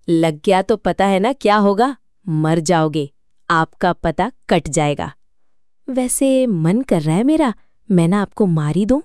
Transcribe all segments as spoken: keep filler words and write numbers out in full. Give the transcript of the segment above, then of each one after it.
लग गया तो पता है ना क्या होगा? मर जाओगे, आपका पता कट जाएगा। वैसे मन कर रहा है मेरा, मैं ना आपको मार ही दूं।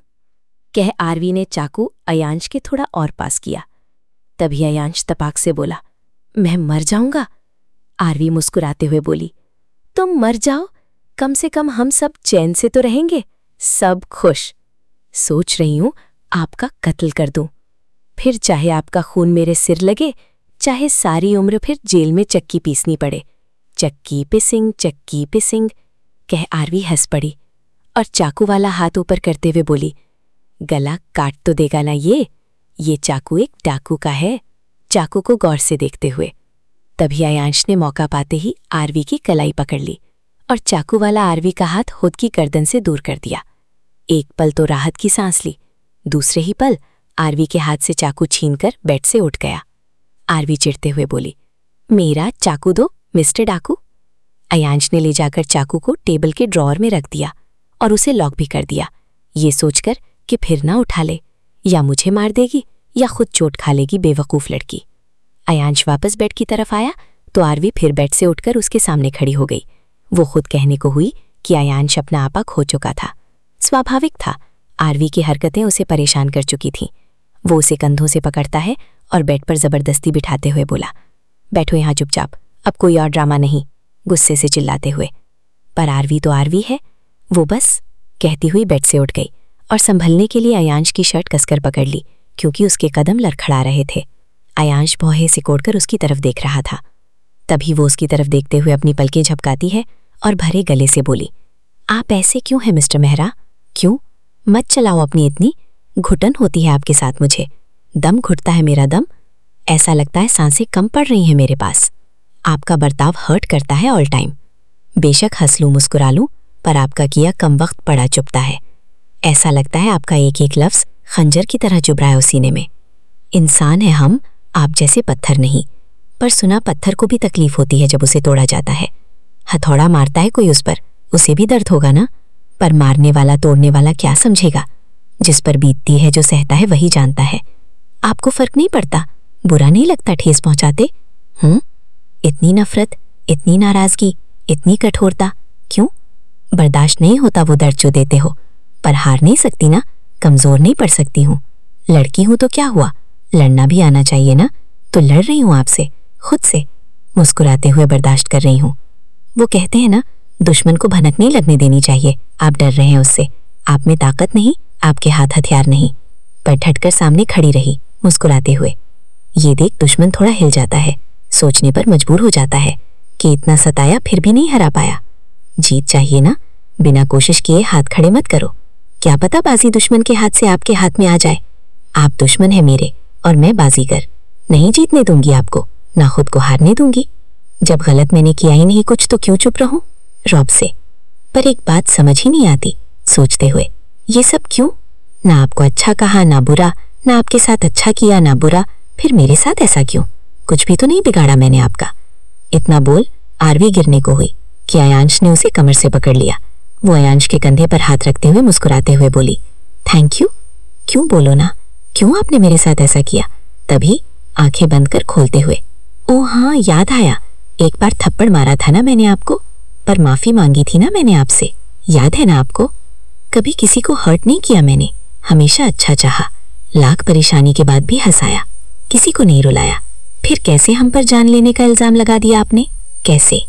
कह आरवी ने चाकू अयांश के थोड़ा और पास किया। तभी अयांश तपाक से बोला, मैं मर जाऊंगा? आरवी मुस्कुराते हुए बोली, तुम मर जाओ, कम से कम हम सब चैन से तो रहेंगे, सब खुश। सोच रही हूं आपका कत्ल कर दूं, फिर चाहे आपका खून मेरे सिर लगे, चाहे सारी उम्र फिर जेल में चक्की पीसनी पड़े। चक्की पिसिंग चक्की पिसिंग। कह आरवी हंस पड़ी और चाकू वाला हाथ ऊपर करते हुए बोली, गला काट तो देगा ना ये ये चाकू एक डाकू का है। चाकू को गौर से देखते हुए तभी अयांश ने मौका पाते ही आरवी की कलाई पकड़ ली और चाकू वाला आरवी का हाथ खुद की गर्दन से दूर कर दिया। एक पल तो राहत की सांस ली, दूसरे ही पल आरवी के हाथ से चाकू छीनकर बेड से उठ गया। आरवी चिढ़ते हुए बोली, मेरा चाकू दो मिस्टर डाकू। अयांश ने ले जाकर चाकू को टेबल के ड्रॉअर में रख दिया और उसे लॉक भी कर दिया, ये सोचकर कि फिर ना उठा ले, या मुझे मार देगी या खुद चोट खा लेगी बेवकूफ लड़की। अयांश वापस बेड की तरफ आया तो आरवी फिर बेड से उठकर उसके सामने खड़ी हो गई। वो खुद कहने को हुई कि अयांश अपना आपा खो चुका था। स्वाभाविक था, आरवी की हरकतें उसे परेशान कर चुकी थीं। वो उसे कंधों से पकड़ता है और बेड पर जबरदस्ती बिठाते हुए बोला, बैठो यहाँ चुपचाप, अब कोई और ड्रामा नहीं, गुस्से से चिल्लाते हुए। पर आरवी तो आरवी है, वो बस कहती हुई बेड से उठ गई और संभलने के लिए अयांश की शर्ट कसकर पकड़ ली, क्योंकि उसके कदम लड़खड़ा रहे थे। अयांश भौहे सिकोड़कर उसकी तरफ देख रहा था। तभी वो उसकी तरफ देखते हुए अपनी पलकें झपकाती है और भरे गले से बोली, आप ऐसे क्यों हैं मिस्टर मेहरा? क्यों? मत चलाओ अपनी इतनी, घुटन होती है आपके साथ मुझे, दम घुटता है मेरा दम, ऐसा लगता है सांसें कम पड़ रही हैं मेरे पास। आपका बर्ताव हर्ट करता है ऑल टाइम। बेशक हंस लूं मुस्कुरा लूं, पर आपका किया कम वक्त पड़ा चुपता है। ऐसा लगता है आपका एक एक लफ्ज खंजर की तरह चुभ रहा है सीने में। इंसान है हम, आप जैसे पत्थर नहीं, पर सुना पत्थर को भी तकलीफ होती है जब उसे तोड़ा जाता है। हथौड़ा मारता है कोई उस पर, उसे भी दर्द होगा ना, पर मारने वाला तोड़ने वाला क्या समझेगा? जिस पर बीतती है, जो सहता है वही जानता है। आपको फर्क नहीं पड़ता, बुरा नहीं लगता ठेस पहुंचाते? हम्म इतनी नफरत, इतनी नाराजगी, इतनी कठोरता क्यों? बर्दाश्त नहीं होता वो दर्द जो देते हो, पर हार नहीं सकती ना, कमजोर नहीं पड़ सकती हूँ। लड़की हूं तो क्या हुआ, लड़ना भी आना चाहिए ना, तो लड़ रही हूँ आपसे, खुद से, मुस्कुराते हुए बर्दाश्त कर रही हूँ। वो कहते हैं ना, दुश्मन को भनक नहीं लगने देनी चाहिए। आप डर रहे हैं उससे, आप में ताकत नहीं, आपके हाथ हथियार नहीं। पर ठटकर सामने खड़ी रही मुस्कुराते हुए। ये देख दुश्मन थोड़ा हिल जाता है, सोचने पर मजबूर हो जाता है कि इतना सताया फिर भी नहीं हरा पाया। जीत चाहिए ना, बिना कोशिश किए हाथ खड़े मत करो, क्या पता बाजी दुश्मन के हाथ से आपके हाथ में आ जाए। आप दुश्मन है मेरे और मैं बाजीगर, नहीं जीतने दूंगी आपको, ना खुद को हारने दूंगी। जब गलत मैंने किया ही नहीं कुछ तो क्यों चुप रहूं? रौब से। पर एक बात समझ ही नहीं आती, सोचते हुए, ये सब क्यों? ना आपको अच्छा कहा ना बुरा, ना आपके साथ अच्छा किया ना बुरा, फिर मेरे साथ ऐसा क्यों? कुछ भी तो नहीं बिगाड़ा मैंने आपका। इतना बोल आरवी गिरने को हुई कि अयांश ने उसे कमर से पकड़ लिया। वो अयांश के कंधे पर हाथ रखते हुए मुस्कुराते हुए बोली, थैंक यू। क्यों बोलो ना, क्यों आपने मेरे साथ ऐसा किया? तभी आंखें बंद कर खोलते हुए, ओ हाँ याद आया, एक बार थप्पड़ मारा था ना मैंने आपको, पर माफी मांगी थी ना मैंने आपसे, याद है ना आपको? कभी किसी को हर्ट नहीं किया मैंने, हमेशा अच्छा चाहा, लाख परेशानी के बाद भी हंसाया, किसी को नहीं रुलाया। फिर कैसे हम पर जान लेने का इल्जाम लगा दिया आपने? कैसे?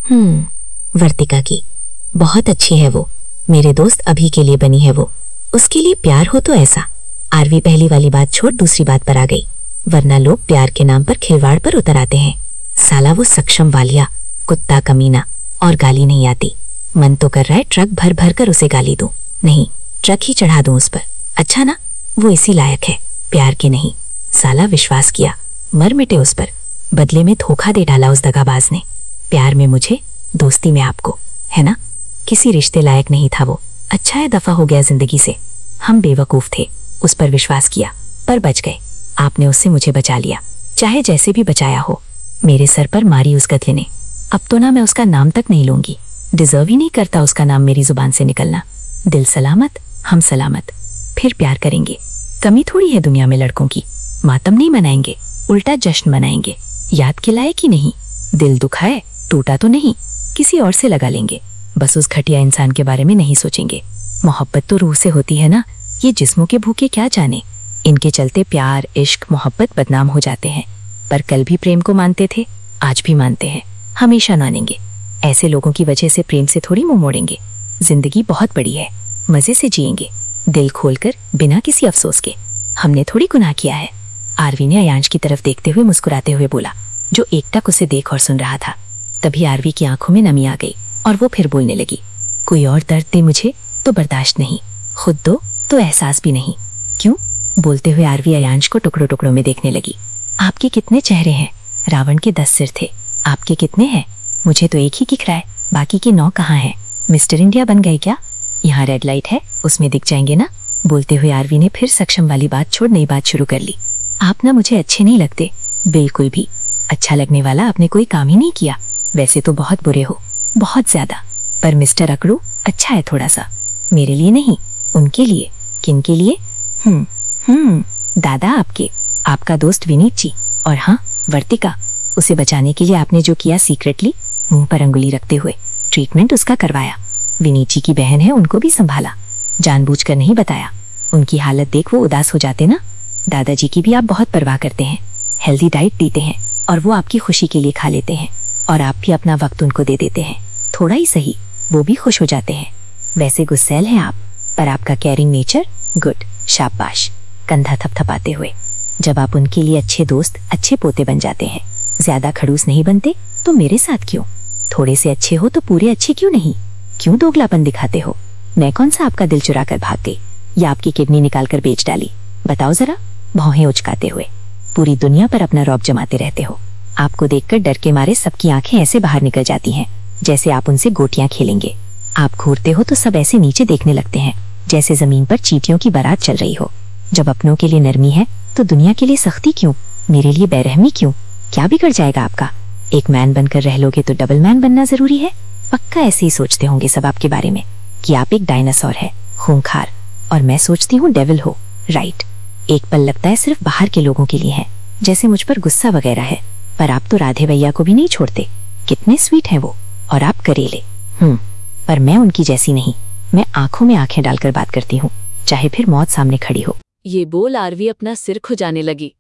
हम्म वर्तिका की, बहुत अच्छी है वो, मेरे दोस्त अभी के लिए बनी है वो, उसके लिए प्यार हो तो ऐसा। आरवी पहली वाली बात छोड़ दूसरी बात पर आ गई, वरना लोग प्यार के नाम पर खिलवाड़ पर उतर आते हैं। साला वो सक्षम वालिया, कुत्ता कमीना, और गाली नहीं आती। मन तो कर रहा है ट्रक भर भर कर उसे गाली दूं, नहीं ट्रक ही चढ़ा दूं उस पर। अच्छा ना, वो इसी लायक है, प्यार के नहीं। साला विश्वास किया, मर मिटे उस पर, बदले में धोखा दे डाला उस दगाबाज ने। प्यार में मुझे, दोस्ती में आपको, है ना? किसी रिश्ते लायक नहीं था वो। अच्छा है दफा हो गया जिंदगी से। हम बेवकूफ थे, उस पर विश्वास किया, पर बच गए। आपने उससे मुझे बचा लिया, चाहे जैसे भी बचाया हो। मेरे सर पर मारी उस गधे ने, अब तो ना मैं उसका नाम तक नहीं लूंगी, डिजर्व ही नहीं करता उसका नाम मेरी जुबान से निकलना। दिल सलामत, हम सलामत, फिर प्यार करेंगे। कमी थोड़ी है दुनिया में लड़कों की, मातम नहीं मनाएंगे, उल्टा जश्न मनाएंगे। याद खिलाए कि नहीं, दिल दुखाए, टूटा तो नहीं, किसी और से लगा लेंगे, बस उस घटिया इंसान के बारे में नहीं सोचेंगे। मोहब्बत तो रूह से होती है ना, ये जिस्मों के भूखे क्या जाने। इनके चलते प्यार, इश्क, मोहब्बत बदनाम हो जाते हैं। पर कल भी प्रेम को मानते थे, आज भी मानते हैं, हमेशा मानेंगे। ऐसे लोगों की वजह से प्रेम से थोड़ी मुंह मोड़ेंगे। जिंदगी बहुत बड़ी है, मजे से जिएंगे, दिल खोलकर, बिना किसी अफसोस के। हमने थोड़ी गुनाह किया है। आरवी ने अयांश की तरफ देखते हुए मुस्कुराते हुए बोला, जो एकटक उसे देख और सुन रहा था। तभी आरवी की आंखों में नमी आ गई और वो फिर बोलने लगी, कोई और दर्द दे मुझे तो बर्दाश्त नहीं, खुद दो तो एहसास भी नहीं। क्यों? बोलते हुए आरवी अयांश को टुकड़ों टुकड़ों में देखने लगी। आपके कितने चेहरे हैं? रावण के दस सिर थे, आपके कितने हैं? मुझे तो एक ही दिख रहा है, बाकी के नौ कहाँ हैं? मिस्टर इंडिया बन गए क्या? यहाँ रेड लाइट है, उसमें दिख जाएंगे ना। बोलते हुए आरवी ने फिर सक्षम वाली बात छोड़ नई बात शुरू कर ली। आप ना मुझे अच्छे नहीं लगते, बिल्कुल भी। अच्छा लगने वाला आपने कोई काम ही नहीं किया। वैसे तो बहुत बुरे हो, बहुत ज्यादा। पर मिस्टर अकड़ू अच्छा है थोड़ा सा। मेरे लिए नहीं, उनके लिए। किनके लिए? हम्म हम्म दादा आपके, आपका दोस्त विनीत जी। और हाँ, वर्तिका, उसे बचाने के लिए आपने जो किया सीक्रेटली, मुंह पर अंगुली रखते हुए ट्रीटमेंट उसका करवाया। विनीत जी की बहन है, उनको भी संभाला, जानबूझकर नहीं बताया। उनकी हालत देख वो उदास हो जाते ना। दादाजी की भी आप बहुत परवाह करते हैं, हेल्दी डाइट देते हैं और वो आपकी खुशी के लिए खा लेते हैं। और आप भी अपना वक्त उनको दे देते हैं, थोड़ा ही सही, वो भी खुश हो जाते हैं। वैसे गुस्सैल हैं आप, पर आपका केयरिंग नेचर, गुड, शाबाश। कंधा थपथपाते हुए, जब आप उनके लिए अच्छे दोस्त, अच्छे पोते बन जाते हैं, ज्यादा खड़ूस नहीं बनते, तो मेरे साथ क्यों? थोड़े से अच्छे हो तो पूरे अच्छे क्यों नहीं? क्यों दोगलापन दिखाते हो? मैं कौन सा आपका दिल चुरा कर भाग गई या आपकी किडनी निकाल कर बेच डाली? बताओ जरा। भौहें उचकाते हुए, पूरी दुनिया पर अपना रौब जमाते रहते हो। आपको देखकर डर के मारे सबकी आंखें ऐसे बाहर निकल जाती हैं, जैसे आप उनसे गोटियां खेलेंगे। आप घूरते हो तो सब ऐसे नीचे देखने लगते हैं, जैसे जमीन पर चींटियों की बारात चल रही हो। जब अपनों के लिए नरमी है तो दुनिया के लिए सख्ती क्यों? मेरे लिए बेरहमी क्यों? क्या बिगड़ जाएगा आपका? एक मैन बनकर रह लोगे तो डबल मैन बनना जरूरी है। पक्का ऐसे ही सोचते होंगे सब आपके बारे में, कि आप एक डायनासोर है, खूंखार, और मैं सोचती हूँ डेविल हो। राइट, एक पल लगता है सिर्फ बाहर के लोगों के लिए है, जैसे मुझ पर गुस्सा वगैरह है, पर आप तो राधे भैया को भी नहीं छोड़ते। कितने स्वीट हैं वो, और आप करेले। हम्म पर मैं उनकी जैसी नहीं, मैं आंखों में आंखें डालकर बात करती हूँ, चाहे फिर मौत सामने खड़ी हो। ये बोल आरवी अपना सिर खुजाने लगी।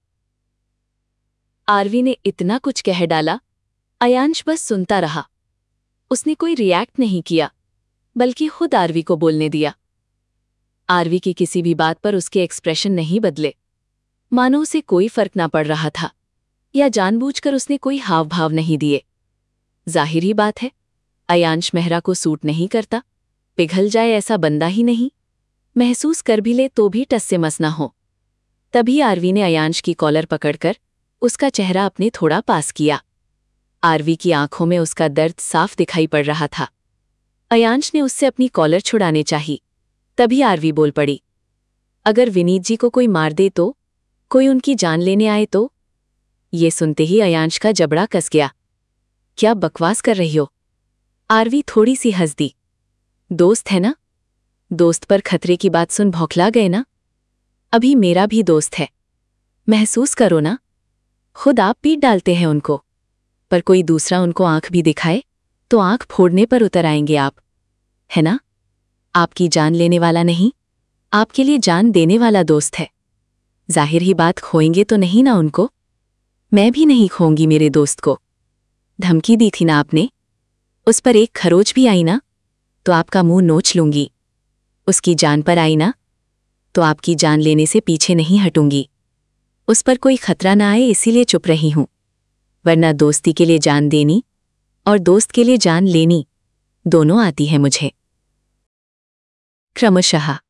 आरवी ने इतना कुछ कह डाला, अयांश बस सुनता रहा। उसने कोई रिएक्ट नहीं किया, बल्कि खुद आरवी को बोलने दिया। आरवी की किसी भी बात पर उसके एक्सप्रेशन नहीं बदले, मानो उसे कोई फर्क ना पड़ रहा था, या जानबूझकर उसने कोई हाव भाव नहीं दिए। जाहिर ही बात है, अयांश मेहरा को सूट नहीं करता, पिघल जाए ऐसा बंदा ही नहीं, महसूस कर भी ले तो भी टस से मस ना हो। तभी आरवी ने अयांश की कॉलर पकड़कर उसका चेहरा अपने थोड़ा पास किया। आरवी की आंखों में उसका दर्द साफ दिखाई पड़ रहा था। अयांश ने उससे अपनी कॉलर छुड़ाने चाही, तभी आरवी बोल पड़ी, अगर विनीत जी को कोई मार दे तो, कोई उनकी जान लेने आए तो? ये सुनते ही अयांश का जबड़ा कस गया। क्या बकवास कर रही हो? आरवी थोड़ी सी हंस दी। दोस्त है ना, दोस्त पर खतरे की बात सुन भौखला गए ना? अभी मेरा भी दोस्त है, महसूस करो ना। खुद आप पीट डालते हैं उनको, पर कोई दूसरा उनको आंख भी दिखाए तो आंख फोड़ने पर उतर आएंगे आप, है ना? आपकी जान लेने वाला नहीं, आपके लिए जान देने वाला दोस्त है। जाहिर ही बात, खोएंगे तो नहीं ना उनको? मैं भी नहीं खोऊंगी मेरे दोस्त को। धमकी दी थी ना आपने, उस पर एक खरोच भी आई ना तो आपका मुंह नोच लूंगी। उसकी जान पर आई ना तो आपकी जान लेने से पीछे नहीं हटूंगी। उस पर कोई खतरा ना आए इसीलिए चुप रही हूं, वरना दोस्ती के लिए जान देनी और दोस्त के लिए जान लेनी दोनों आती है मुझे। क्रमशः